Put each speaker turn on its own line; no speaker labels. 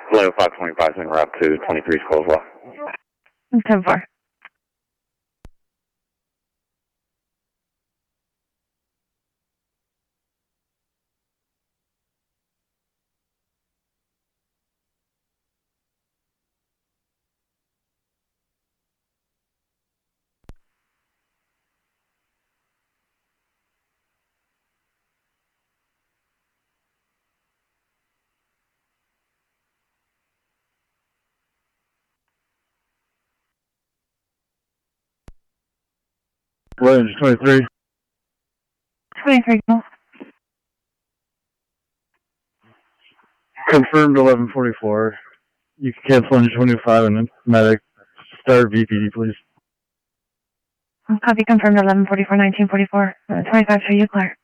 Hello, 525, en route to 23 Coleswell.
10-4.
Range 23.
23, go.
Confirmed 1144. You can cancel engine 25 and then medic. Start VPD, please.
Copy confirmed 1144, 1944. 25 for you, Clark.